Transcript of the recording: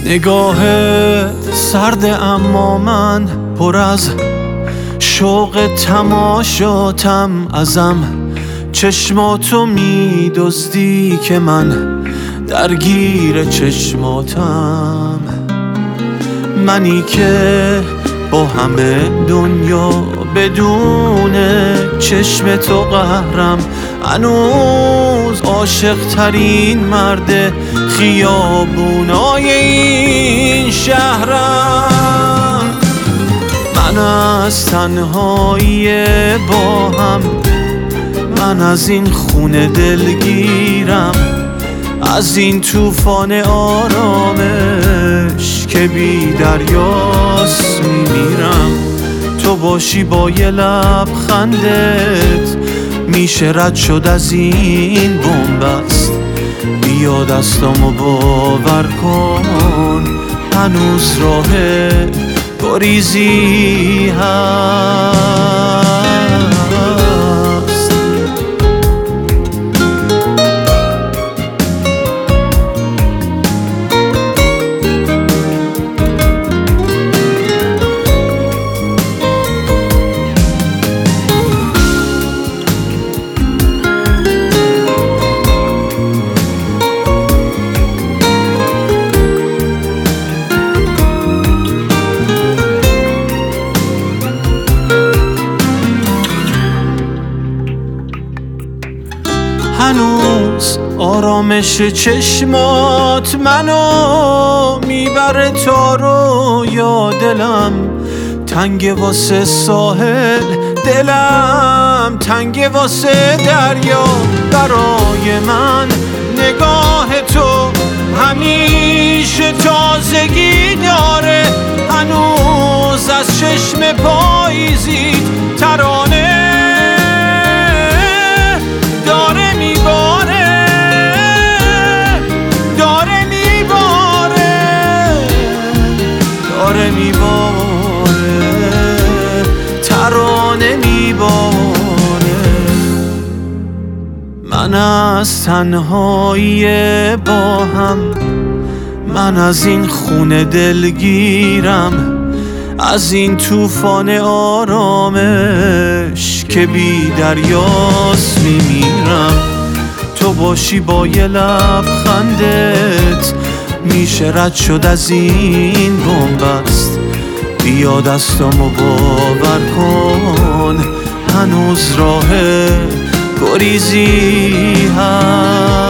نگاهت سرده اما من پر از شوق تماشاتم ازم. چشماتو میدزدی که من درگیر چشماتم. منی که با همه دنیا بدون چشم تو قهرم. هنوز عاشق ترین مرد خیابونای این شهرم. من از تنهایی با هم، من از این خونه دلگیرم، از این طوفان آرامش که بی دریاست میمیرم. تو باشی با یه لبخندت میشه رد شد از این بنبست. بیا دستامو باور کن، هنوز راه گریزی هست. هنوز آرامش چشمات منو میبره تا رویا. دلم تنگ واسه ساحل، دلم تنگ واسه دریا. برای من نگاه تو همیشه تازگی داره. هنوز از چشم پاییزی ترانه ترانه میباره. من از تنهایی با هم، من از این خونه دلگیرم، از این طوفان آرامش که بی دریاست میمیرم. تو باشی با یه لبخندت میشه رد شد از این بنبست. بیا دستامو باور کن، هنوز راه گریزی هست.